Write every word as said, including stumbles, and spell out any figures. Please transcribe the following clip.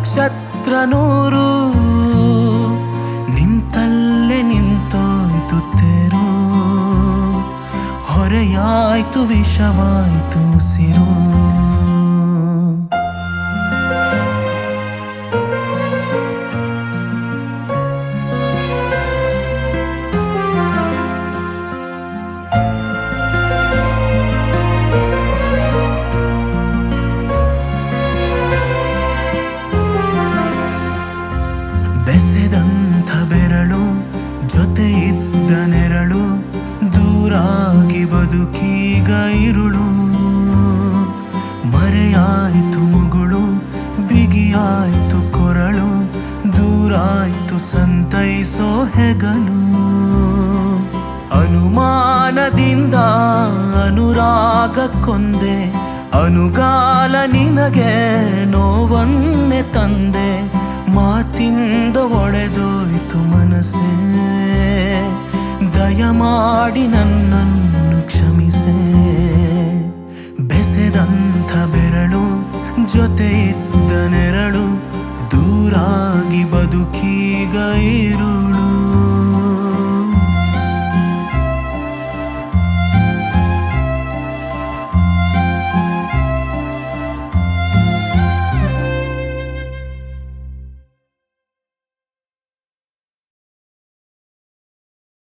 ನಕ್ಷತ್ರ ನೂರು ನಿಂತಲ್ಲೇ ನಿಂತೋಯ್ತು ತೇರು, ಹೊರೆಯಾಯ್ತು ವಿಷವಾಯ್ತು ಸಿರು. ಬೆಸೆದಂಥ ಬೆರಳು ಜೊತೆ ಇದ್ದ ನೆರಳು, ದೂರಾಗಿ ಬದುಕೀಗ ಇರುಳು. ಮರೆಯಾಯ್ತು ಮುಗುಳು, ಬಿಗಿಯಾಯ್ತು ಕೊರಳು, ದೂರಾಯ್ತು ಸಂತೈಸೋ ಹೆಗಲು. ಅನುಮಾನದಿಂದ ಅನುರಾಗಕ್ಕೊಂದೆ, ಅನುಗಾಲ ನಿನಗೆ ನೋವನ್ನೆ ತಂದೆ. ಮಾತಿಂದ ಒಡೆದೋಯ್ತು ಮನಸ್ಸೇ, ದಯಮಾಡಿ ನನ್ನನ್ನು ಕ್ಷಮಿಸೆ. ಬೆಸೆದಂಥ ಬೆರಳು ಜೊತೆ ಇದ್ದ ನೆರಳು, ದೂರಾಗಿ ಬದುಕೀಗ ಇರು.